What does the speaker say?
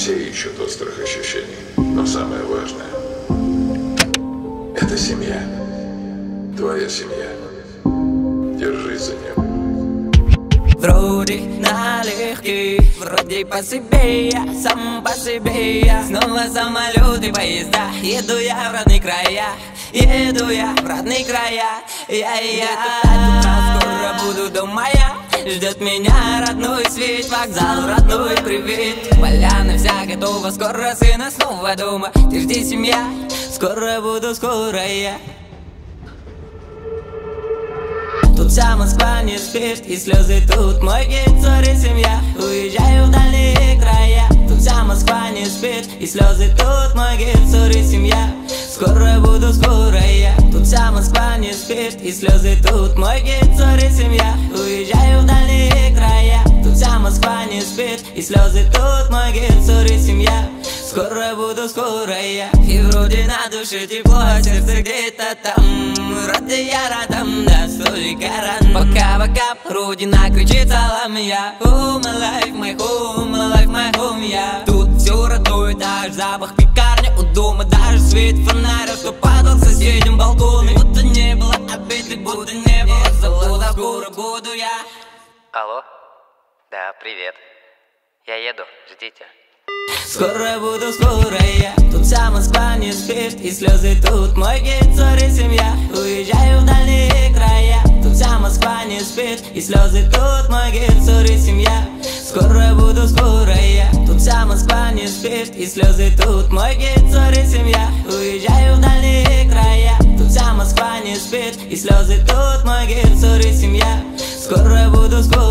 Все ищут острых ощущений, но самое важное — это семья. Твоя семья. Держись за нее. Вроде налегке, вроде по себе я, сам по себе я. Снова самолеты, поезда, еду я в родные края, еду я в родные края. Скоро буду дома я, ждет меня родной свет, вокзал, родной привет. Поляна вся готова, скоро сына снова дома. Ты жди, семья, скоро буду, скоро я. Тут вся Москва не спит, и слезы тут мой гид, сори, семья. Уезжаю в дальние края. Тут вся Москва не спит, и слезы тут мой гид, сори, семья. Скоро буду, скоро я. Тут вся Москва не спит, и слезы тут мой гид, сори, семья. Уезжаю в дальние края. Тут вся Москва не спит, и слезы тут мой гид, сори, семья. Скоро буду, скоро я. И вроде на душе тепло, сердце где-то там. Вроде я рядом, да столько ран. Пока родина кричит салам я. Oh my life, my home, my life, my home я. Тут все родное, даже запах пекарни у дома, даже свет фонаря, что падал к соседям балконы. Будто не было обиды, будто не было завода. Скоро буду я. Алло? Да, привет. Я еду, ждите. Скоро буду, скоро я. Тут вся Москва не спит, и слезы тут мой гид, сори, семья. Уезжаю в дальние края. Тут вся Москва не спит, и слезы тут мой гид, сори, семья. Скоро буду, скоро я. Тут вся Москва не спит, и слезы тут мой гид, сори, семья. Уезжаю в дальние края. Тут вся Москва не спит, и слезы тут мой гид, сори, семья. Скоро буду, скоро